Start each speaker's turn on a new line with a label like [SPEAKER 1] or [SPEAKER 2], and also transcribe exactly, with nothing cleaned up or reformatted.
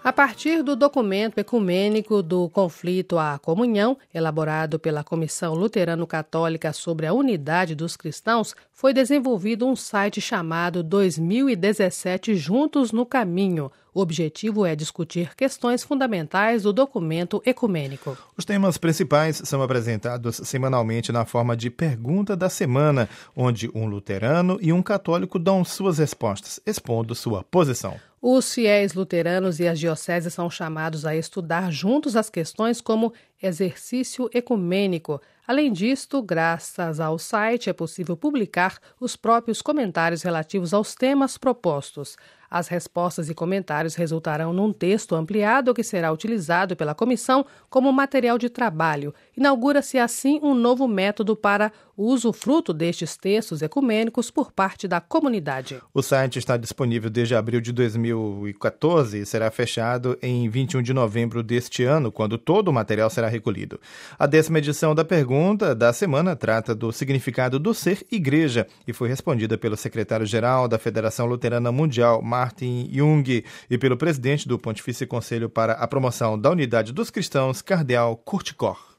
[SPEAKER 1] A partir do documento ecumênico do Conflito à Comunhão, elaborado pela Comissão Luterano-Católica sobre a Unidade dos Cristãos, foi desenvolvido um site chamado dois mil e dezessete Juntos no Caminho. O objetivo é discutir questões fundamentais do documento ecumênico.
[SPEAKER 2] Os temas principais são apresentados semanalmente na forma de Pergunta da Semana, onde um luterano e um católico dão suas respostas, expondo sua posição.
[SPEAKER 1] Os fiéis luteranos e as dioceses são chamados a estudar juntos as questões como exercício ecumênico. Além disto, graças ao site, é possível publicar os próprios comentários relativos aos temas propostos. As respostas e comentários resultarão num texto ampliado que será utilizado pela comissão como material de trabalho. Inaugura-se assim um novo método para o usufruto destes textos ecumênicos por parte da comunidade.
[SPEAKER 2] O site está disponível desde abril de dois mil e quatorze e será fechado em vinte e um de novembro deste ano, quando todo o material será recolhido. A décima edição da Pergunta da Semana trata do significado do ser igreja e foi respondida pelo secretário-geral da Federação Luterana Mundial, Martin Jung, e pelo presidente do Pontifício Conselho para a Promoção da Unidade dos Cristãos, cardeal Kurt Koch.